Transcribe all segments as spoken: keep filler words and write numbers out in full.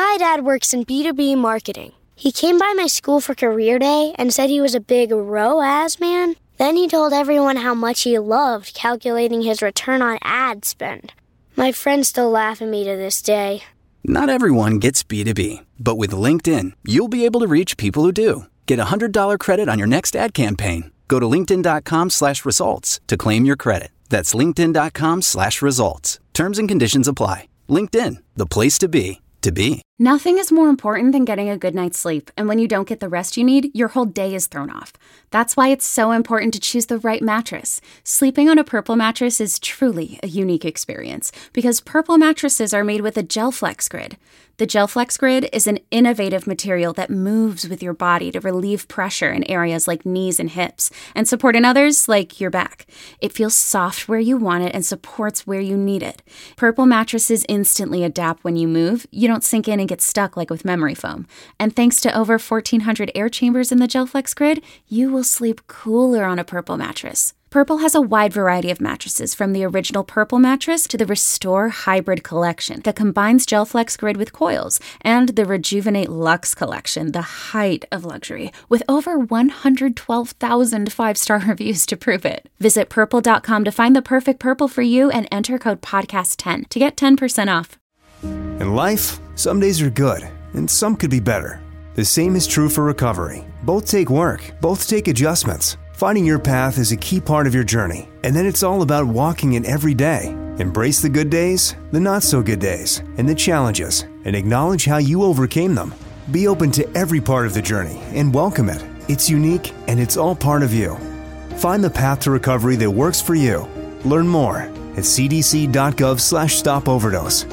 My dad works in B two B marketing. He came by my school for career day and said he was a big R O A S man. Then he told everyone how much he loved calculating his return on ad spend. My friends still laugh at me to this day. Not everyone gets B two B, but with LinkedIn, you'll be able to reach people who do. Get a one hundred dollars credit on your next ad campaign. Go to linkedin.com slash results to claim your credit. That's linkedin.com slash results. Terms and conditions apply. LinkedIn, the place to be, to be. Nothing is more important than getting a good night's sleep, and when you don't get the rest you need, your whole day is thrown off. That's why it's so important to choose the right mattress. Sleeping on a Purple mattress is truly a unique experience, because Purple mattresses are made with a GelFlex Grid. The GelFlex Grid is an innovative material that moves with your body to relieve pressure in areas like knees and hips, and support in others like your back. It feels soft where you want it and supports where you need it. Purple mattresses instantly adapt when you move. You don't sink in and get stuck like with memory foam. And thanks to over fourteen hundred air chambers in the GelFlex Grid, you will sleep cooler on a Purple mattress. Purple has a wide variety of mattresses, from the original Purple mattress to the Restore Hybrid collection that combines GelFlex Grid with coils, and the Rejuvenate Luxe collection, the height of luxury, with over one hundred twelve thousand five-star reviews to prove it. Visit purple dot com to find the perfect Purple for you and enter code podcast ten to get ten percent off. In life, some days are good, and some could be better. The same is true for recovery. Both take work, both take adjustments. Finding your path is a key part of your journey, and then it's all about walking it every day. Embrace the good days, the not-so-good days, and the challenges, and acknowledge how you overcame them. Be open to every part of the journey and welcome it. It's unique, and it's all part of you. Find the path to recovery that works for you. Learn more at c d c dot gov slash stop overdose.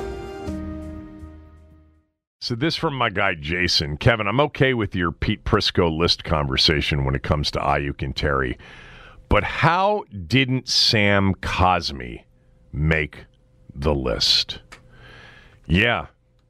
So this from my guy, Jason. Kevin, I'm okay with your Pete Prisco list conversation when it comes to Ayuk and Terry, but how didn't Sam Cosmi make the list? Yeah,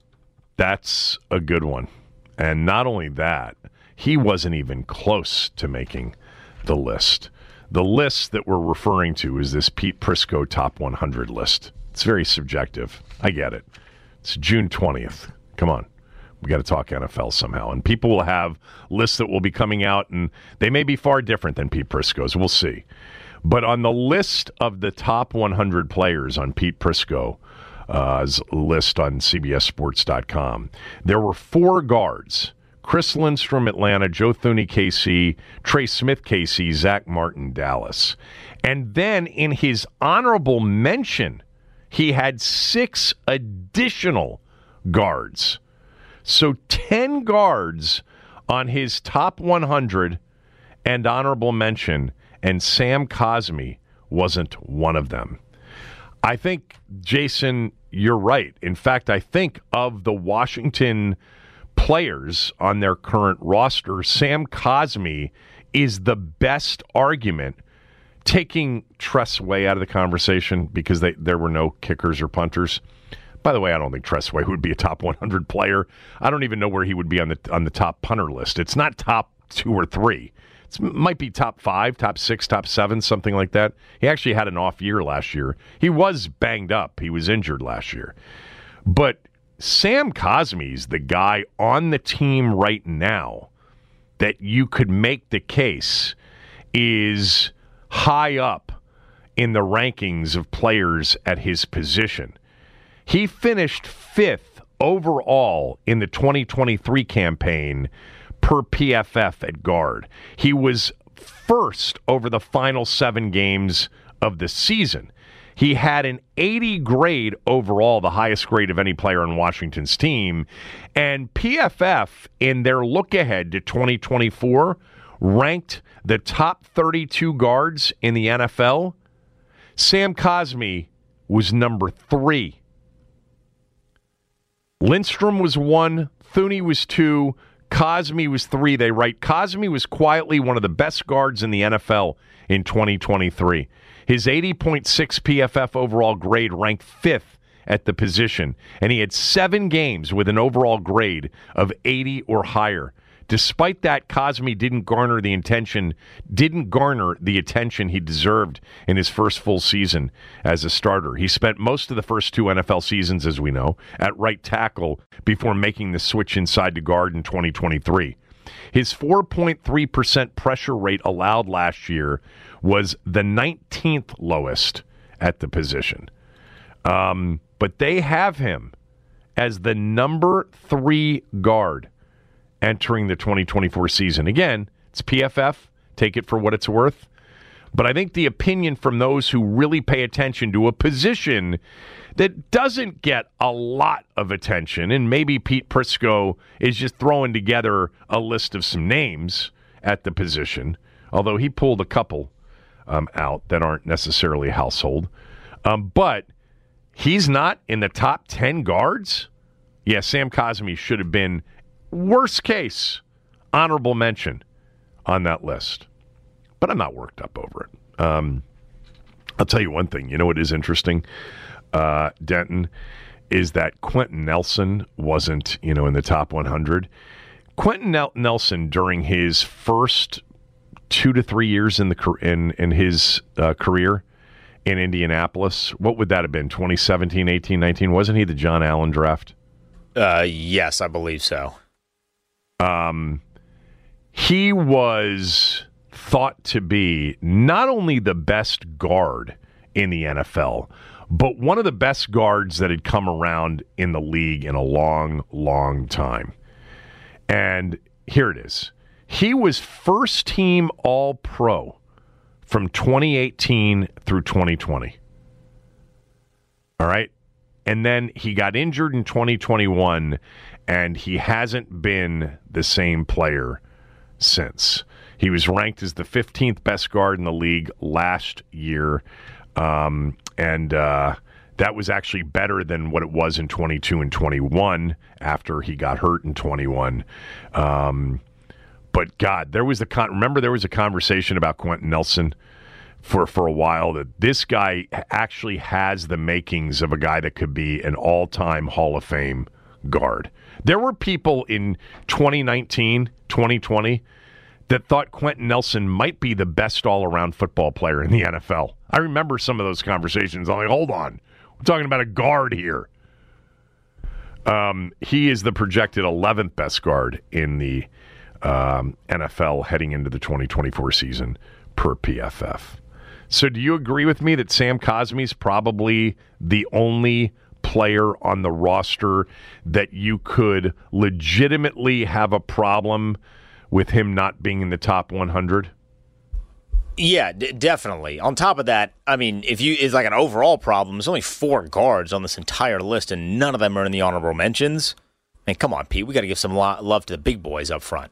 that's a good one. And not only that, he wasn't even close to making the list. The list that we're referring to is this Pete Prisco top one hundred list. It's very subjective. I get it. It's June twentieth. Come on. We got to talk N F L somehow. And people will have lists that will be coming out, and they may be far different than Pete Prisco's. We'll see. But on the list of the top one hundred players on Pete Prisco's uh, list on C B S Sports dot com, there were four guards: Chris Lindstrom, Atlanta; Joe Thuney, K C; Trey Smith, K C; Zach Martin, Dallas. And then in his honorable mention, he had six additional guards. So ten guards on his top one hundred and honorable mention, and Sam Cosmi wasn't one of them. I think, Jason, you're right. In fact, I think of the Washington players on their current roster, Sam Cosmi is the best argument, taking Tress Way out of the conversation because they, there were no kickers or punters. By the way, I don't think Tress Way would be a top one hundred player. I don't even know where he would be on the on the top punter list. It's not top two or three. It might be top five, top six, top seven, something like that. He actually had an off year last year. He was banged up. He was injured last year. But Sam Cosmi's the guy on the team right now that you could make the case is high up in the rankings of players at his position. He finished fifth overall in the twenty twenty-three campaign per P F F at guard. He was first over the final seven games of the season. He had an eighty grade overall, the highest grade of any player on Washington's team. And P F F, in their look ahead to twenty twenty-four, ranked the top thirty-two guards in the N F L. Sam Cosmi was number three. Lindstrom was one, Thuney was two, Cosmi was three. They write, Cosmi was quietly one of the best guards in the N F L in twenty twenty-three. His eighty point six P F F overall grade ranked fifth at the position, and he had seven games with an overall grade of eighty or higher. Despite that, Cosmi didn't garner the attention, didn't garner the attention he deserved in his first full season as a starter. He spent most of the first two N F L seasons, as we know, at right tackle before making the switch inside to guard in twenty twenty-three. His four point three percent pressure rate allowed last year was the nineteenth lowest at the position. Um, but they have him as the number three guard entering the twenty twenty-four season. Again, it's P F F. Take it for what it's worth. But I think the opinion from those who really pay attention to a position that doesn't get a lot of attention, and maybe Pete Prisco is just throwing together a list of some names at the position, although he pulled a couple um, out that aren't necessarily household. Um, but he's not in the top ten guards? Yeah, Sam Cosmi should have been, worst case, honorable mention on that list. But I'm not worked up over it. Um, I'll tell you one thing. You know what is interesting, uh, Denton, is that Quentin Nelson wasn't, you know, in the top one hundred. Quentin Nel- Nelson, during his first two to three years in the in in his uh, career in Indianapolis, what would that have been? twenty seventeen, eighteen, nineteen? Wasn't he the John Allen draft? Uh, yes, I believe so. Um, he was thought to be not only the best guard in the N F L, but one of the best guards that had come around in the league in a long, long time. And here it is. He was first team All-Pro from twenty eighteen through twenty twenty. All right? And then he got injured in twenty twenty-one, and he hasn't been the same player since. He was ranked as the fifteenth best guard in the league last year, um, and uh, that was actually better than what it was in twenty-two and twenty-one after he got hurt in twenty-one. Um, but, God, there was the con- remember there was a conversation about Quentin Nelson for, for a while that this guy actually has the makings of a guy that could be an all-time Hall of Fame guard. There were people in twenty nineteen, twenty twenty that thought Quentin Nelson might be the best all-around football player in the N F L. I remember some of those conversations. I'm like, hold on. We're talking about a guard here. Um, he is the projected eleventh best guard in the um, N F L heading into the twenty twenty-four season per P F F. So do you agree with me that Sam Cosmi is probably the only player on the roster that you could legitimately have a problem with him not being in the top one hundred? Yeah, d- definitely. On top of that, I mean, if you it's like an overall problem, there's only four guards on this entire list, and none of them are in the honorable mentions. I mean, come on, Pete. We got to give some lo- love to the big boys up front.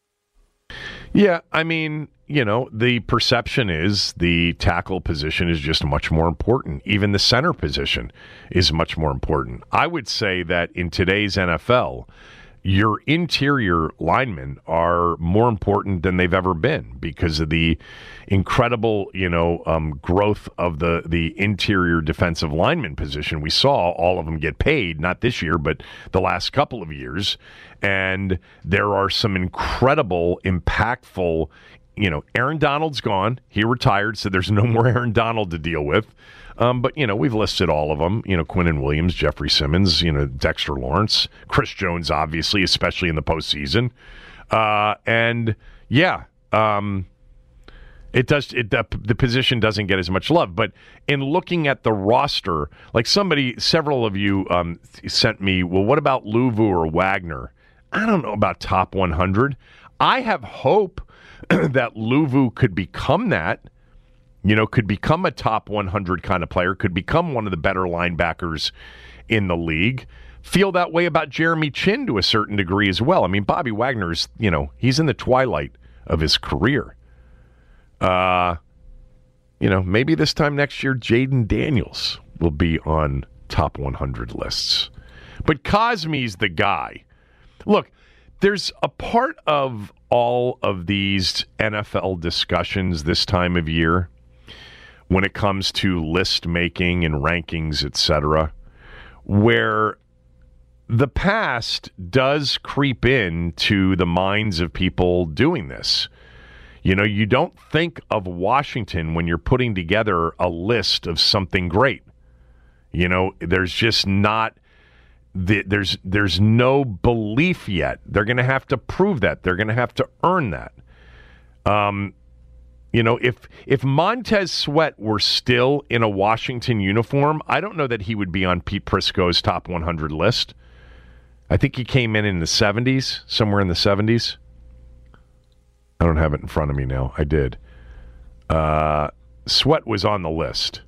Yeah, I mean, you know, the perception is the tackle position is just much more important. Even the center position is much more important. I would say that in today's N F L, your interior linemen are more important than they've ever been because of the incredible, you know, um, growth of the, the interior defensive lineman position. We saw all of them get paid, not this year, but the last couple of years. And there are some incredible, impactful, you know, Aaron Donald's gone. He retired, so there's no more Aaron Donald to deal with. Um, but, you know, we've listed all of them. You know, Quinnen Williams, Jeffrey Simmons, you know, Dexter Lawrence, Chris Jones, obviously, especially in the postseason. Uh, and, yeah, um, it does. It, the, the position doesn't get as much love. But in looking at the roster, like somebody, several of you um, sent me, well, what about Luvu or Wagner? I don't know about top one hundred. I have hope that Luvu could become that. You know, could become a top one hundred kind of player, could become one of the better linebackers in the league. Feel that way about Jeremy Chin to a certain degree as well. I mean, Bobby Wagner's, you know, he's in the twilight of his career. Uh, you know, maybe this time next year, Jaden Daniels will be on top one hundred lists. But Cosmi's the guy. Look, there's a part of all of these N F L discussions this time of year when it comes to list making and rankings, et cetera, where the past does creep into the minds of people doing this. You know, you don't think of Washington when you're putting together a list of something great. You know, there's just not, the, there's there's no belief yet. They're going to have to prove that. They're going to have to earn that. Um, you know, if if Montez Sweat were still in a Washington uniform, I don't know that he would be on Pete Prisco's top one hundred list. I think he came in in the seventies, somewhere in the seventies. I don't have it in front of me now. I did. Uh, Sweat was on the list.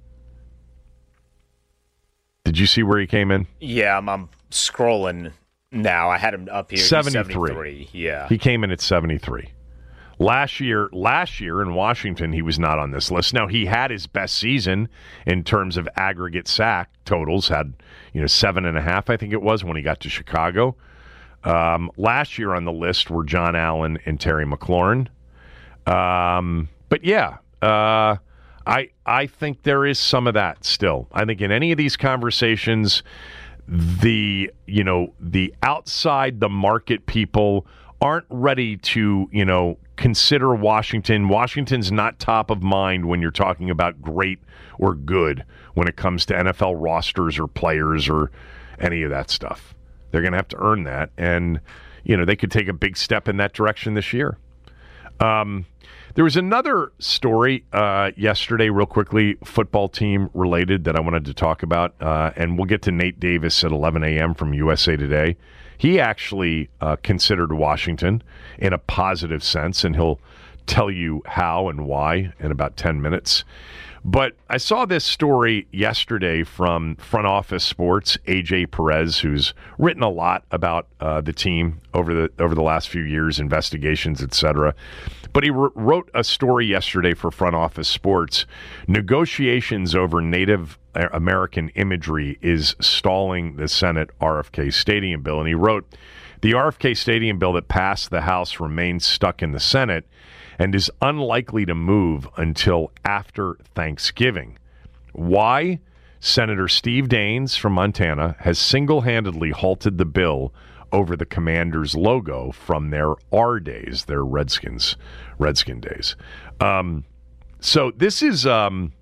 Did you see where he came in? Yeah, I'm, I'm scrolling now. I had him up here. seventy-three. seventy-three. Yeah. He came in at seventy-three. Last year, last year in Washington, he was not on this list. Now, he had his best season in terms of aggregate sack totals. Had, you know, seven and a half, I think it was, when he got to Chicago. Um, last year on the list were John Allen and Terry McLaurin. Um, but yeah, uh, I I think there is some of that still. I think in any of these conversations, the you know the outside the market people aren't ready to you know consider Washington. Washington's not top of mind when you're talking about great or good when it comes to N F L rosters or players or any of that stuff. They're going to have to earn that, and you know they could take a big step in that direction this year. Um, there was another story uh, yesterday, real quickly, football team related, that I wanted to talk about, uh, and we'll get to Nate Davis at eleven a.m. from U S A Today. He actually uh, considered Washington in a positive sense, and he'll tell you how and why in about ten minutes. But I saw this story yesterday from Front Office Sports, A J Perez, who's written a lot about uh, the team over the over the last few years, investigations, et cetera. But he r- wrote a story yesterday for Front Office Sports. Negotiations over Native American imagery is stalling the Senate R F K Stadium bill. And he wrote, the R F K Stadium bill that passed the House remains stuck in the Senate and is unlikely to move until after Thanksgiving. Why? Senator Steve Daines from Montana has single-handedly halted the bill over the Commanders logo from their R days, their Redskins, Redskin days. Um, so this is... Um,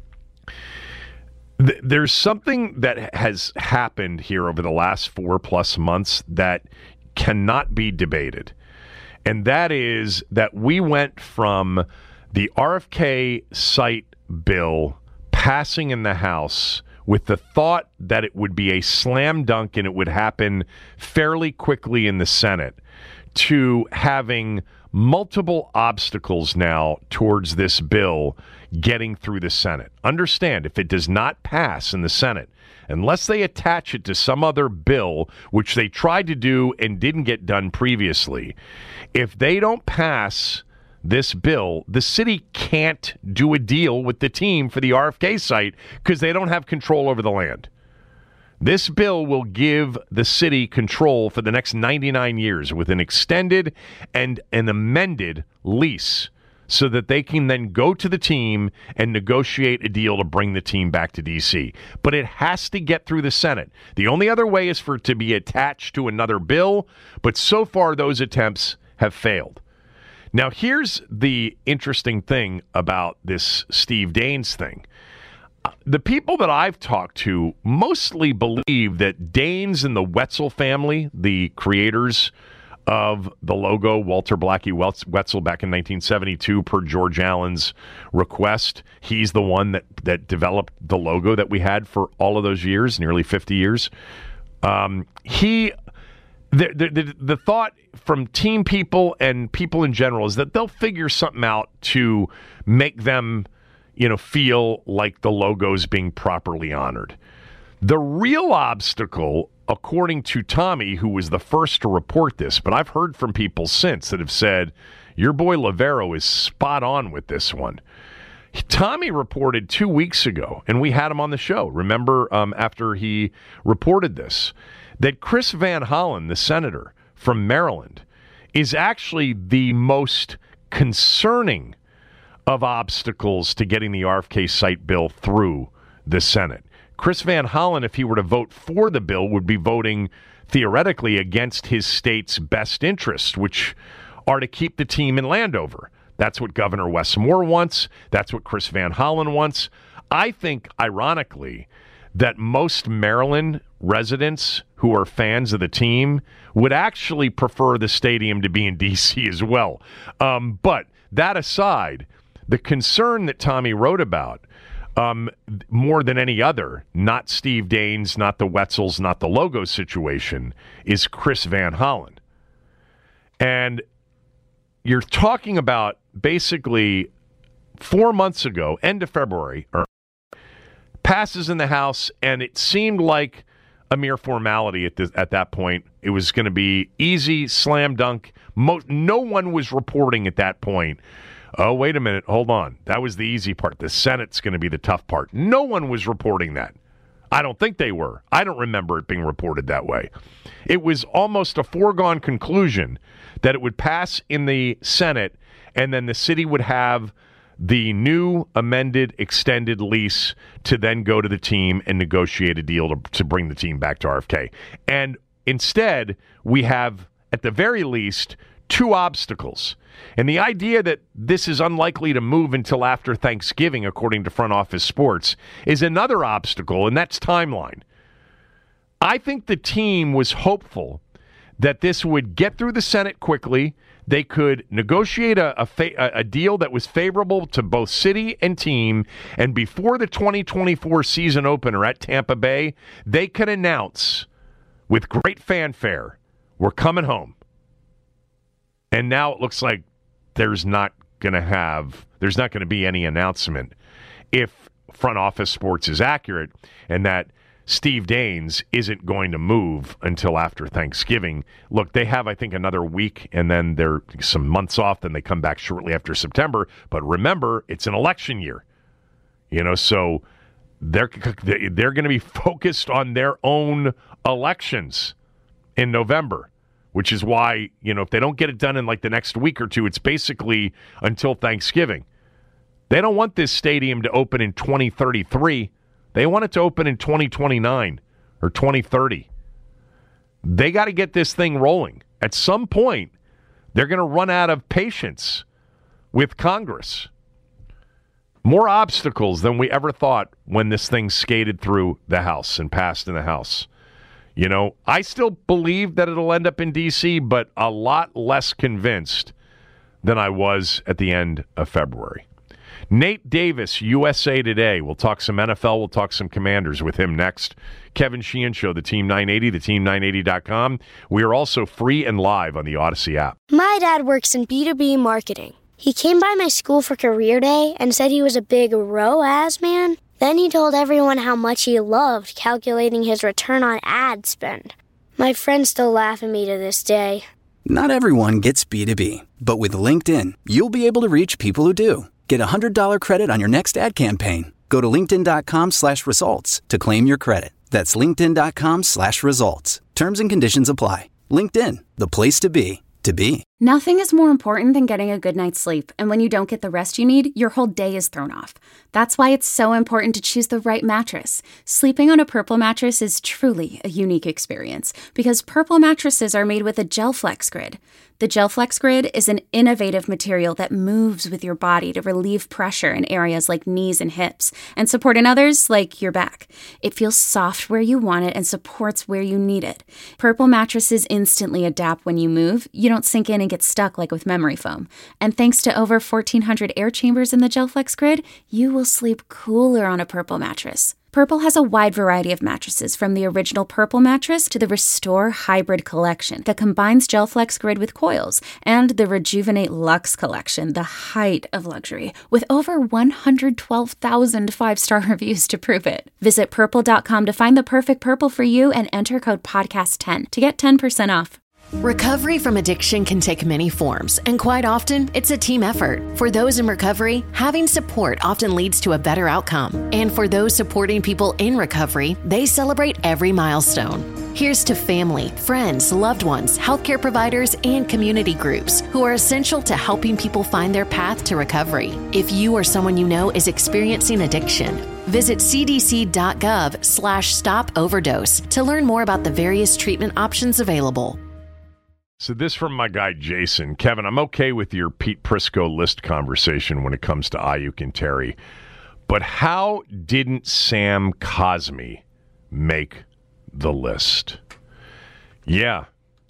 th- there's something that has happened here over the last four-plus months that cannot be debated. And that is that we went from the R F K site bill passing in the House with the thought that it would be a slam dunk and it would happen fairly quickly in the Senate, to having multiple obstacles now towards this bill getting through the Senate. Understand, if it does not pass in the Senate, unless they attach it to some other bill, which they tried to do and didn't get done previously, if they don't pass this bill, the city can't do a deal with the team for the R F K site because they don't have control over the land. This bill will give the city control for the next ninety-nine years with an extended and an amended lease, so that they can then go to the team and negotiate a deal to bring the team back to D C. But it has to get through the Senate. The only other way is for it to be attached to another bill, but so far those attempts have failed. Now, here's the interesting thing about this Steve Daines thing. The people that I've talked to mostly believe that Daines and the Wetzel family, the creators of the logo, Walter Blackie Wetzel, back in nineteen seventy-two, per George Allen's request. He's the one that, that developed the logo that we had for all of those years, nearly fifty years. Um, he, the, the, the, the thought from team people and people in general is that they'll figure something out to make them, you know, feel like the logo's being properly honored. The real obstacle, according to Tommy, who was the first to report this, but I've heard from people since that have said, your boy Lavero is spot on with this one. Tommy reported two weeks ago, and we had him on the show, remember, um, after he reported this, that Chris Van Hollen, the senator from Maryland, is actually the most concerning of obstacles to getting the R F K site bill through the Senate. Chris Van Hollen, if he were to vote for the bill, would be voting theoretically against his state's best interests, which are to keep the team in Landover. That's what Governor Wes Moore wants. That's what Chris Van Hollen wants. I think, ironically, that most Maryland residents who are fans of the team would actually prefer the stadium to be in D C as well. Um, but that aside, the concern that Tommy wrote about, um, more than any other, not Steve Daines, not the Wetzels, not the logo situation, is Chris Van Hollen. And you're talking about basically four months ago, end of February, or passes in the House, and it seemed like a mere formality at this, at that point. It was going to be easy, slam dunk. Most, no one was reporting at that point, oh, wait a minute, hold on. That was the easy part. The Senate's going to be the tough part. No one was reporting that. I don't think they were. I don't remember it being reported that way. It was almost a foregone conclusion that it would pass in the Senate, and then the city would have the new amended extended lease to then go to the team and negotiate a deal to, to bring the team back to R F K. And instead, we have, at the very least, two obstacles. And the idea that this is unlikely to move until after Thanksgiving, according to Front Office Sports, is another obstacle, and that's timeline. I think the team was hopeful that this would get through the Senate quickly. They could negotiate a, a, fa- a deal that was favorable to both city and team, and before the twenty twenty-four season opener at Tampa Bay, they could announce with great fanfare, we're coming home. And now it looks like there's not going to have, there's not going to be any announcement if Front Office Sports is accurate, and that Steve Daines isn't going to move until after Thanksgiving. Look, they have, I think, another week, and then they're some months off, then they come back shortly after September. But remember, it's an election year. You know, so they're they're going to be focused on their own elections in November, which is why, you know, if they don't get it done in like the next week or two, it's basically until Thanksgiving. They don't want this stadium to open in twenty thirty-three. They want it to open in twenty twenty-nine or twenty thirty. They got to get this thing rolling. At some point, they're going to run out of patience with Congress. More obstacles than we ever thought when this thing skated through the House and passed in the House. You know, I still believe that it'll end up in D C, but a lot less convinced than I was at the end of February. Nate Davis, U S A Today. We'll talk some N F L. We'll talk some Commanders with him next. Kevin Sheehan Show, the Team nine eighty, the team nine eighty dot com. We are also free and live on the Odyssey app. My dad works in B two B marketing. He came by my school for career day and said he was a big R O A S man. Then he told everyone how much he loved calculating his return on ad spend. My friends still laugh at me to this day. Not everyone gets B two B, but with LinkedIn, you'll be able to reach people who do. Get a one hundred dollars credit on your next ad campaign. Go to linkedin.com slash results to claim your credit. That's linkedin.com slash results. Terms and conditions apply. LinkedIn, the place to be, to be. Nothing is more important than getting a good night's sleep, and when you don't get the rest you need, your whole day is thrown off. That's why it's so important to choose the right mattress. Sleeping on a Purple mattress is truly a unique experience, because Purple mattresses are made with a GelFlex Grid. The GelFlex Grid is an innovative material that moves with your body to relieve pressure in areas like knees and hips, and support in others like your back. It feels soft where you want it and supports where you need it. Purple mattresses instantly adapt when you move. You don't sink in and get stuck like with memory foam. And thanks to over fourteen hundred air chambers in the GelFlex Grid, you will sleep cooler on a Purple mattress. Purple has a wide variety of mattresses, from the original Purple mattress to the Restore Hybrid collection that combines GelFlex Grid with coils, and the Rejuvenate Luxe collection, the height of luxury, with over one hundred twelve thousand five-star reviews to prove it. Visit purple dot com to find the perfect Purple for you and enter code podcast ten to get ten percent off. Recovery from addiction can take many forms, and quite often, it's a team effort. For those in recovery, having support often leads to a better outcome. And for those supporting people in recovery, they celebrate every milestone. Here's to family, friends, loved ones, healthcare providers, and community groups who are essential to helping people find their path to recovery. If you or someone you know is experiencing addiction, Visit cdc.gov slash stop overdose to learn more about the various treatment options available. So this from my guy Jason. Kevin, I'm okay with your Pete Prisco list conversation when it comes to Ayuk and Terry, but how didn't Sam Cosmi make the list? Yeah,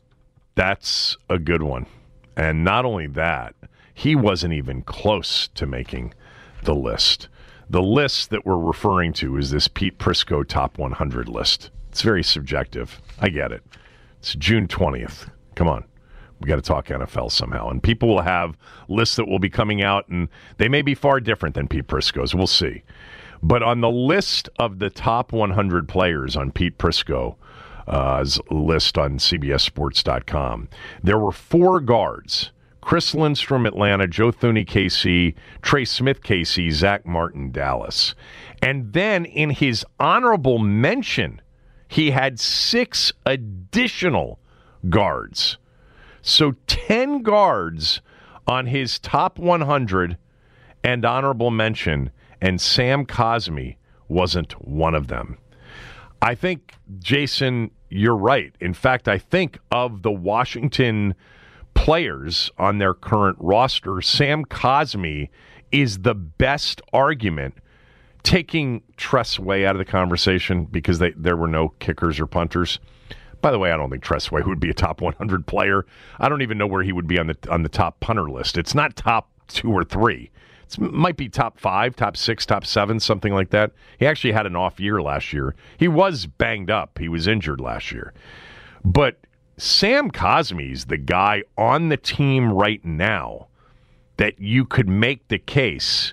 that's a good one. And not only that, he wasn't even close to making the list. The list that we're referring to is this Pete Prisco top one hundred list. It's very subjective. I get it. It's June twentieth. Come on. We got to talk N F L somehow. And people will have lists that will be coming out, and they may be far different than Pete Prisco's. We'll see. But on the list of the top one hundred players on Pete Prisco's uh, list on C B S Sports dot com, there were four guards: Chris Lindstrom, Atlanta; Joe Thuney, K C; Trey Smith, K C; Zach Martin, Dallas. And then in his honorable mention, he had six additional guards. So ten guards on his top one hundred and honorable mention, and Sam Cosmi wasn't one of them. I think, Jason, you're right. In fact, I think of the Washington players on their current roster, Sam Cosmi is the best argument, taking Tress Way out of the conversation because they, there were no kickers or punters. By the way, I don't think Tress Way would be a top one hundred player. I don't even know where he would be on the on the top punter list. It's not top two or three. It might be top five, top six, top seven, something like that. He actually had an off year last year. He was banged up. He was injured last year. But Sam Cosmi's the guy on the team right now that you could make the case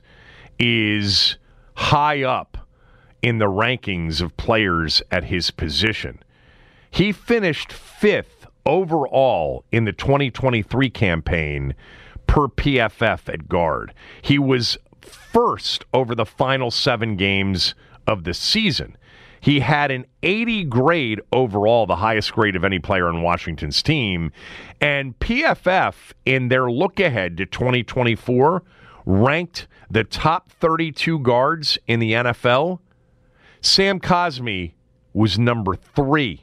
is high up in the rankings of players at his position. He finished fifth overall in the twenty twenty-three campaign per P F F at guard. He was first over the final seven games of the season. He had an eighty grade overall, the highest grade of any player on Washington's team. And P F F, in their look ahead to twenty twenty-four, ranked the top thirty-two guards in the N F L. Sam Cosmi was number three.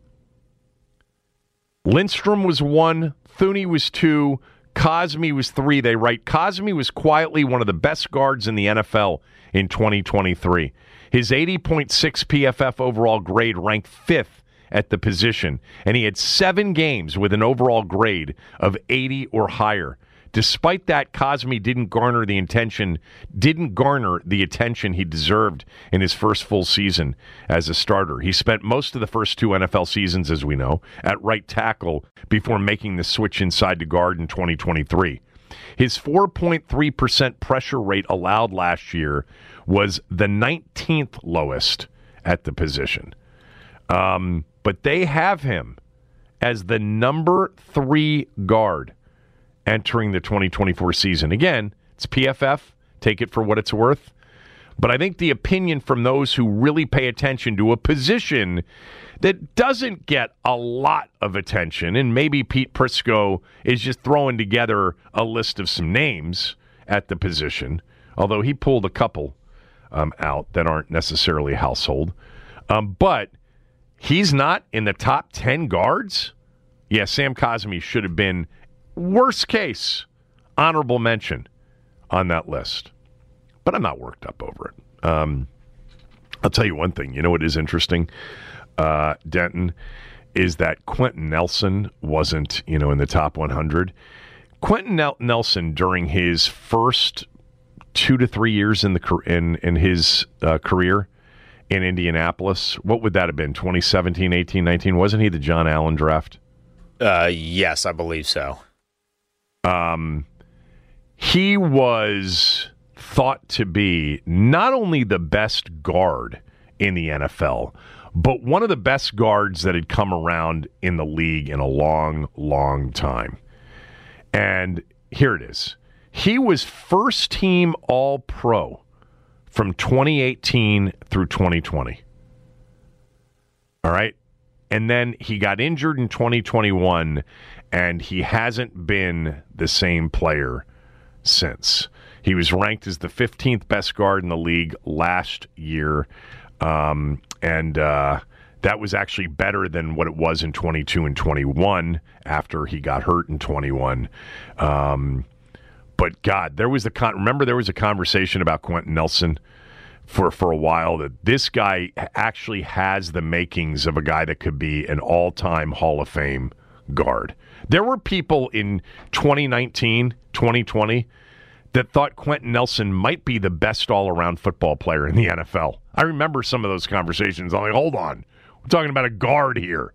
Lindstrom was one, Thuney was two, Cosmi was three. They write, Cosmi was quietly one of the best guards in the N F L in twenty twenty-three. His eighty point six P F F overall grade ranked fifth at the position, and he had seven games with an overall grade of eighty or higher. Despite that, Cosmi didn't garner the attention, didn't garner the attention he deserved in his first full season as a starter. He spent most of the first two N F L seasons, as we know, at right tackle before making the switch inside to guard in twenty twenty-three. His four point three percent pressure rate allowed last year was the nineteenth lowest at the position. Um, but they have him as the number three guard entering the twenty twenty-four season. Again, it's P F F. Take it for what it's worth. But I think the opinion from those who really pay attention to a position that doesn't get a lot of attention, and maybe Pete Prisco is just throwing together a list of some names at the position, although he pulled a couple um, out that aren't necessarily household. Um, but he's not in the top ten guards. Yeah, Sam Cosmi should have been, worst case, honorable mention on that list. But I'm not worked up over it. Um, I'll tell you one thing. You know what is interesting, uh, Denton, is that Quentin Nelson wasn't, you know, in the top one hundred. Quentin Nel- Nelson, during his first two to three years in the in in his uh, career in Indianapolis, what would that have been? twenty seventeen, eighteen, nineteen? Wasn't he the John Allen draft? Uh, yes, I believe so. Um, he was thought to be not only the best guard in the N F L, but one of the best guards that had come around in the league in a long, long time. And here it is. He was first team All-Pro from twenty eighteen through twenty twenty. All right? And then he got injured in twenty twenty-one, and he hasn't been the same player since. He was ranked as the fifteenth best guard in the league last year, um, and uh, that was actually better than what it was in twenty-two and twenty-one after he got hurt in twenty-one. Um, but, God, there was the con- remember there was a conversation about Quentin Nelson for, for a while that this guy actually has the makings of a guy that could be an all-time Hall of Fame guard. There were people in twenty nineteen, twenty twenty that thought Quentin Nelson might be the best all-around football player in the N F L. I remember some of those conversations. I'm like, hold on. We're talking about a guard here.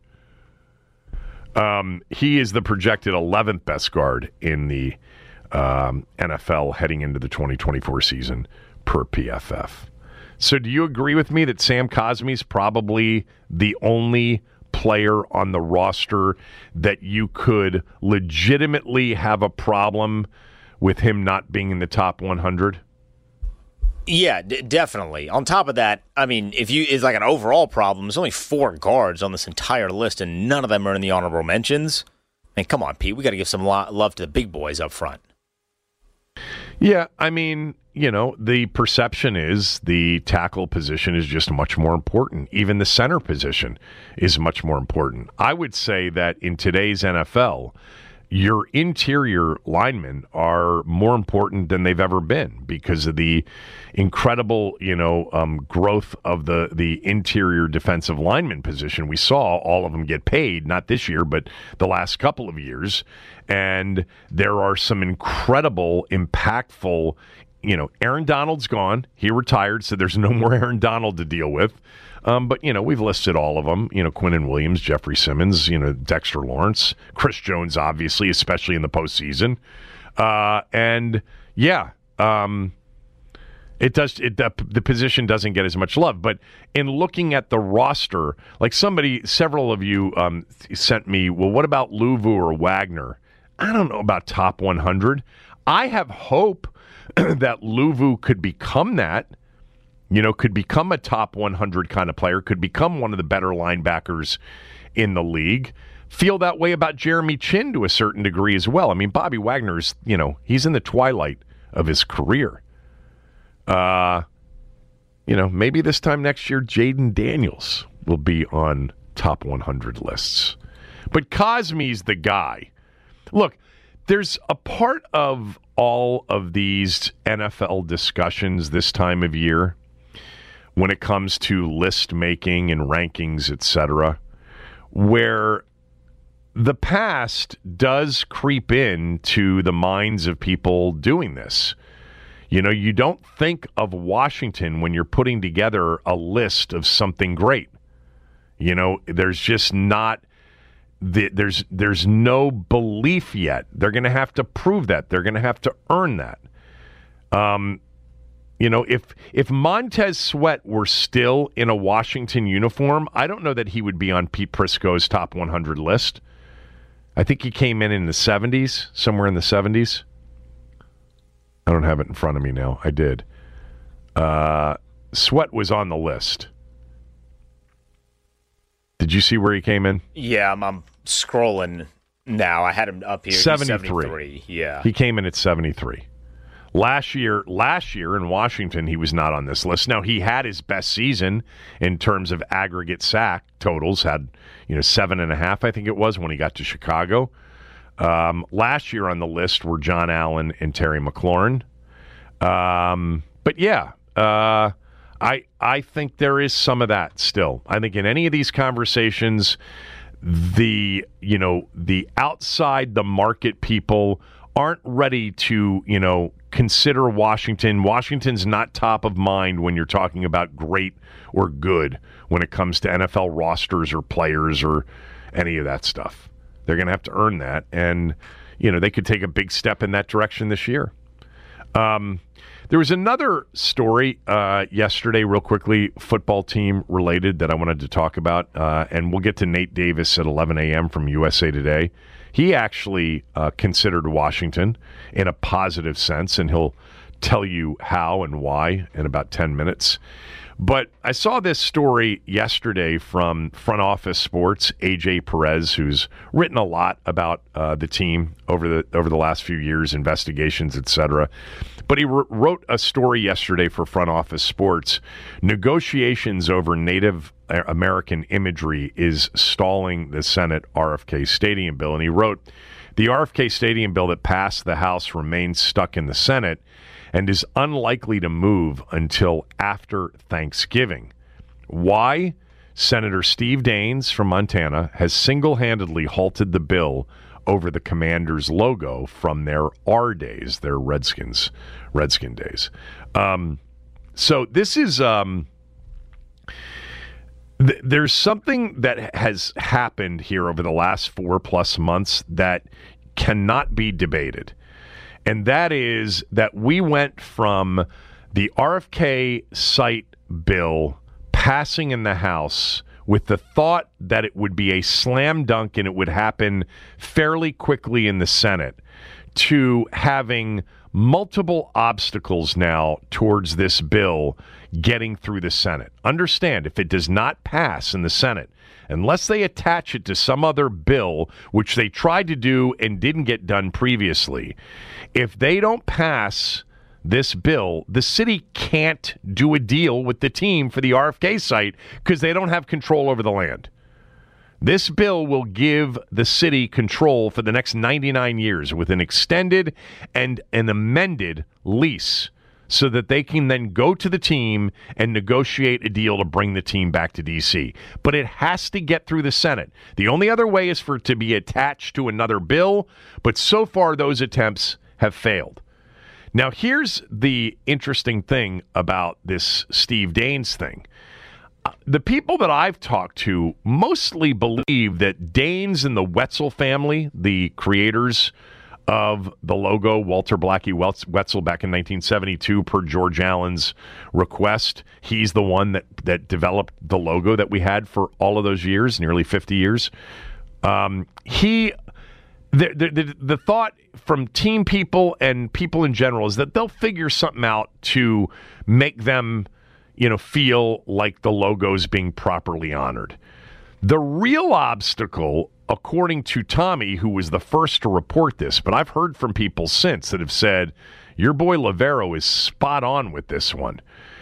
Um, he is the projected eleventh best guard in the um, N F L heading into the twenty twenty-four season per P F F. So do you agree with me that Sam Cosmi's probably the only player on the roster that you could legitimately have a problem with him not being in the top one hundred? Yeah, d- definitely. On top of that, I mean, if you it's like an overall problem, there's only four guards on this entire list, and none of them are in the honorable mentions. I mean, come on, Pete. We got to give some lo- love to the big boys up front. Yeah, I mean, you know, the perception is the tackle position is just much more important. Even the center position is much more important. I would say that in today's N F L, your interior linemen are more important than they've ever been because of the incredible, you know, um, growth of the, the interior defensive lineman position. We saw all of them get paid, not this year, but the last couple of years. And there are some incredible, impactful, you know, Aaron Donald's gone. He retired, so there's no more Aaron Donald to deal with. Um, but, you know, we've listed all of them. You know, Quinnen Williams, Jeffrey Simmons, you know, Dexter Lawrence, Chris Jones, obviously, especially in the postseason. Uh, and, yeah, um, it does. It, the, the position doesn't get as much love. But in looking at the roster, like somebody, several of you um, sent me, well, what about Luvu or Wagner? I don't know about top one hundred. I have hope that Luvu could become that. You know, could become a top one hundred kind of player, could become one of the better linebackers in the league. Feel that way about Jeremy Chin to a certain degree as well. I mean, Bobby Wagner's, you know, he's in the twilight of his career. Uh, you know, maybe this time next year, Jaden Daniels will be on top one hundred lists. But Cosmi's the guy. Look, there's a part of all of these N F L discussions this time of year when it comes to list making and rankings, et cetera, where the past does creep into the minds of people doing this. You know, you don't think of Washington when you're putting together a list of something great. You know, there's just not, the, there's there's no belief yet. They're going to have to prove that. They're going to have to earn that. Um, you know, if if Montez Sweat were still in a Washington uniform, I don't know that he would be on Pete Prisco's top one hundred list. I think he came in in the seventies, somewhere in the seventies. I don't have it in front of me now. I did. Uh, Sweat was on the list. Did you see where he came in? Yeah, I'm, I'm scrolling now. I had him up here. seventy-three. seventy-three. Yeah. He came in at seventy-three. Last year, last year in Washington, he was not on this list. Now, he had his best season in terms of aggregate sack totals. Had, you know, seven and a half, I think it was, when he got to Chicago. Um, last year on the list were John Allen and Terry McLaurin. Um, but yeah, uh, I I think there is some of that still. I think in any of these conversations, the you know the outside the market people aren't ready to you know consider Washington. Washington's not top of mind when you're talking about great or good when it comes to N F L rosters or players or any of that stuff. They're going to have to earn that, and you know they could take a big step in that direction this year. Um, there was another story uh, yesterday, real quickly, football team related, that I wanted to talk about, uh, and we'll get to Nate Davis at eleven a.m. from U S A Today. He actually uh, considered Washington in a positive sense, and he'll tell you how and why in about ten minutes. But I saw this story yesterday from Front Office Sports, A J Perez, who's written a lot about uh, the team over the over the last few years, investigations, et cetera. But he r- wrote a story yesterday for Front Office Sports. Negotiations over Native American imagery is stalling the Senate R F K Stadium bill. And he wrote, the R F K Stadium bill that passed the House remains stuck in the Senate and is unlikely to move until after Thanksgiving. Why? Senator Steve Daines from Montana has single-handedly halted the bill over the Commanders logo from their R days, their Redskins, Redskin days. Um, so this is... Um, th- there's something that has happened here over the last four-plus months that cannot be debated. And that is that we went from the R F K site bill passing in the House with the thought that it would be a slam dunk and it would happen fairly quickly in the Senate, to having multiple obstacles now towards this bill getting through the Senate. Understand, if it does not pass in the Senate, unless they attach it to some other bill, which they tried to do and didn't get done previously, if they don't pass this bill, the city can't do a deal with the team for the R F K site because they don't have control over the land. This bill will give the city control for the next ninety-nine years with an extended and an amended lease, so that they can then go to the team and negotiate a deal to bring the team back to D C. But it has to get through the Senate. The only other way is for it to be attached to another bill, but so far those attempts have failed. Now, here's the interesting thing about this Steve Daines thing. The people that I've talked to mostly believe that Daines and the Wetzel family, the creators of the logo, Walter Blackie Wetzel, back in nineteen seventy-two, per George Allen's request. He's the one that, that developed the logo that we had for all of those years, nearly fifty years. Um, he, the, the, the, the thought from team people and people in general is that they'll figure something out to make them, you know, feel like the logo's being properly honored. The real obstacle, according to Tommy, who was the first to report this, but I've heard from people since that have said, your boy Lavero is spot on with this one.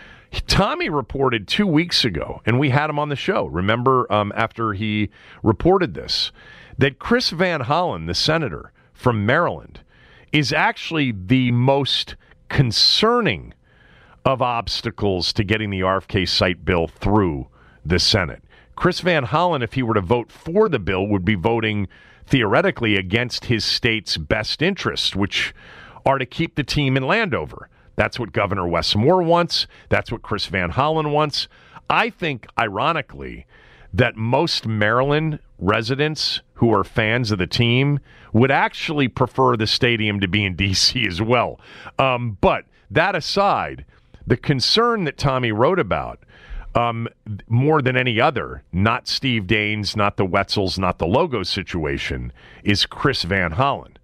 Tommy reported two weeks ago, and we had him on the show, remember, um, after he reported this, that Chris Van Hollen, the senator from Maryland, is actually the most concerning of obstacles to getting the R F K site bill through the Senate. Chris Van Hollen, if he were to vote for the bill, would be voting theoretically against his state's best interests, which are to keep the team in Landover. That's what Governor Wes Moore wants. That's what Chris Van Hollen wants. I think, ironically, that most Maryland residents who are fans of the team would actually prefer the stadium to be in D C as well. Um, but that aside, the concern that Tommy wrote about, Um, more than any other, not Steve Daines, not the Wetzels, not the logo situation, is Chris Van Hollen.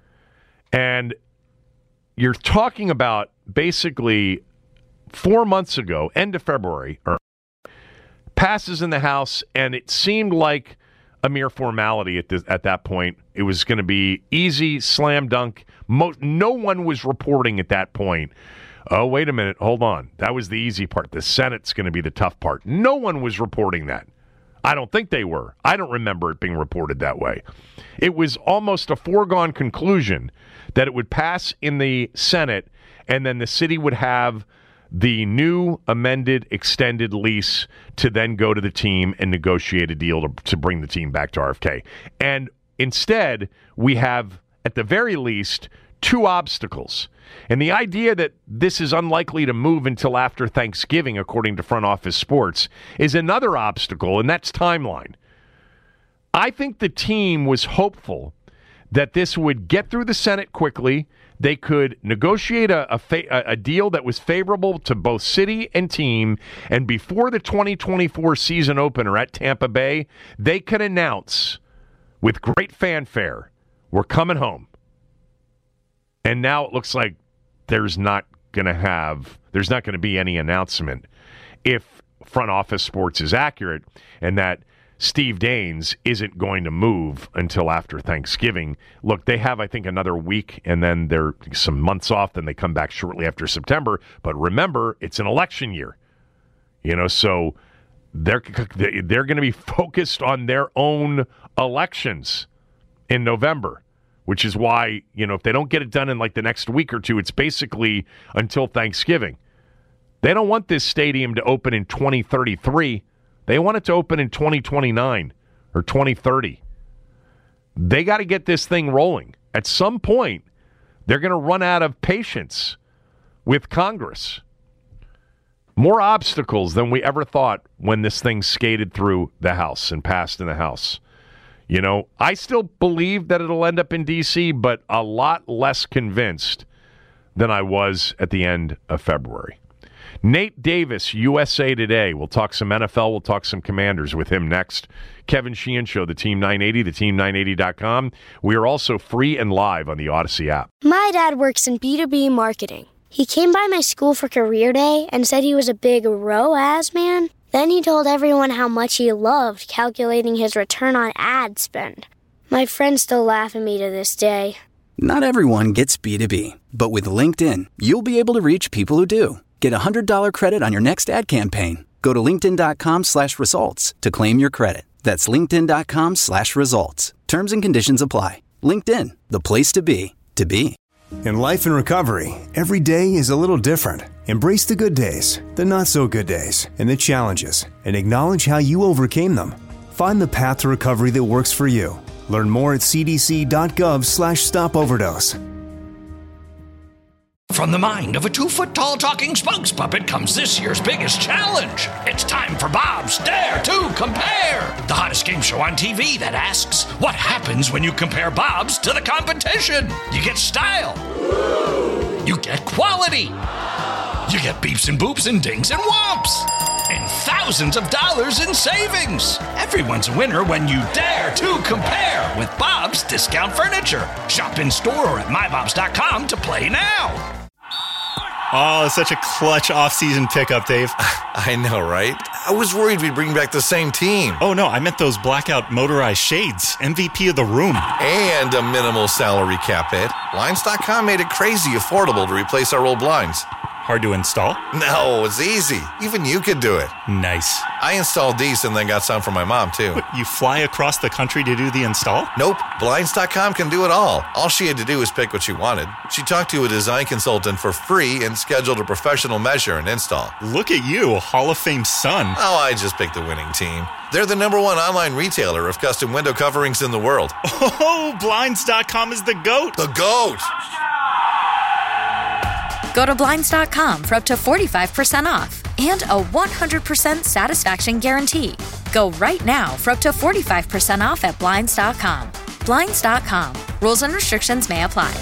And you're talking about basically four months ago, end of February, or passes in the House, and it seemed like a mere formality at, this, at that point. It was going to be easy, slam dunk. Mo- no one was reporting at that point, oh, wait a minute, hold on. That was the easy part. The Senate's going to be the tough part. No one was reporting that. I don't think they were. I don't remember it being reported that way. It was almost a foregone conclusion that it would pass in the Senate, and then the city would have the new amended extended lease to then go to the team and negotiate a deal to, to bring the team back to R F K. And instead, we have, at the very least, two obstacles. And the idea that this is unlikely to move until after Thanksgiving, according to Front Office Sports, is another obstacle, and that's timeline. I think the team was hopeful that this would get through the Senate quickly. They could negotiate a, a, fa- a deal that was favorable to both city and team, and before the twenty twenty-four season opener at Tampa Bay, they could announce with great fanfare, we're coming home. And now it looks like there's not going to have, there's not going to be any announcement if front office sports is accurate and that Steve Daines isn't going to move until after Thanksgiving. Look, they have, I think, another week, and then they're some months off, then they come back shortly after September. But remember, it's an election year. You know, so they're, they're going to be focused on their own elections in November, which is why, you know, if they don't get it done in like the next week or two, it's basically until Thanksgiving. They don't want this stadium to open in twenty thirty-three. They want it to open in twenty twenty-nine or twenty thirty. They got to get this thing rolling. At some point, they're going to run out of patience with Congress. More obstacles than we ever thought when this thing skated through the House and passed in the House. You know, I still believe that it'll end up in D C, but a lot less convinced than I was at the end of February. Nate Davis, U S A Today. We'll talk some N F L. We'll talk some Commanders with him next. Kevin Sheehan Show, the Team nine eighty, the team nine eighty dot com. We are also free and live on the Odyssey app. My dad works in B two B marketing. He came by my school for career day and said he was a big R O A S man. Then he told everyone how much he loved calculating his return on ad spend. My friends still laugh at me to this day. Not everyone gets B two B, but with LinkedIn, you'll be able to reach people who do. Get a one hundred dollars credit on your next ad campaign. Go to linkedin.com slash results to claim your credit. That's linkedin.com slash results. Terms and conditions apply. LinkedIn, the place to be, to be. In life and recovery, every day is a little different. Embrace the good days, the not so good days, and the challenges, and acknowledge how you overcame them. Find the path to recovery that works for you. Learn more at cdc.gov slash stop overdose. From the mind of a two-foot-tall talking spokes puppet comes this year's biggest challenge. It's time for Bob's Dare to Compare, the hottest game show on T V that asks, what happens when you compare Bob's to the competition? You get style. You get quality. You get beeps and boops and dings and whomps. And thousands of dollars in savings. Everyone's a winner when you dare to compare with Bob's Discount Furniture. Shop in store or at my bobs dot com to play now. Oh, such a clutch off-season pickup, Dave. I know, right? I was worried we'd bring back the same team. Oh, no, I meant those blackout motorized shades. M V P of the room. And a minimal salary cap hit. Blinds dot com made it crazy affordable to replace our old blinds. Hard to install? No, it's easy. Even you could do it. Nice. I installed these and then got some for my mom, too. What, you fly across the country to do the install? Nope. Blinds dot com can do it all. All she had to do was pick what she wanted. She talked to a design consultant for free and scheduled a professional measure and install. Look at you, Hall of Fame son. Oh, I just picked the winning team. They're the number one online retailer of custom window coverings in the world. Oh, Blinds dot com is the GOAT. The GOAT! Go to Blinds dot com for up to forty-five percent off and a one hundred percent satisfaction guarantee. Go right now for up to forty-five percent off at Blinds dot com. Blinds dot com. Rules and restrictions may apply.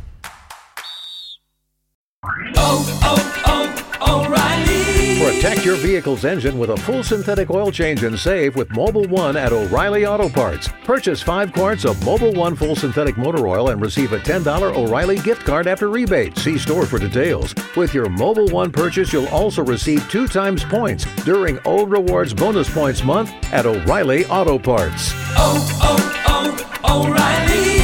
Oh, oh, oh, O'Reilly. Protect your vehicle's engine with a full synthetic oil change and save with Mobil one at O'Reilly Auto Parts. Purchase five quarts of Mobil one full synthetic motor oil and receive a ten dollars O'Reilly gift card after rebate. See store for details. With your Mobil one purchase, you'll also receive two times points during O Rewards Bonus Points Month at O'Reilly Auto Parts. Oh, oh, oh, O'Reilly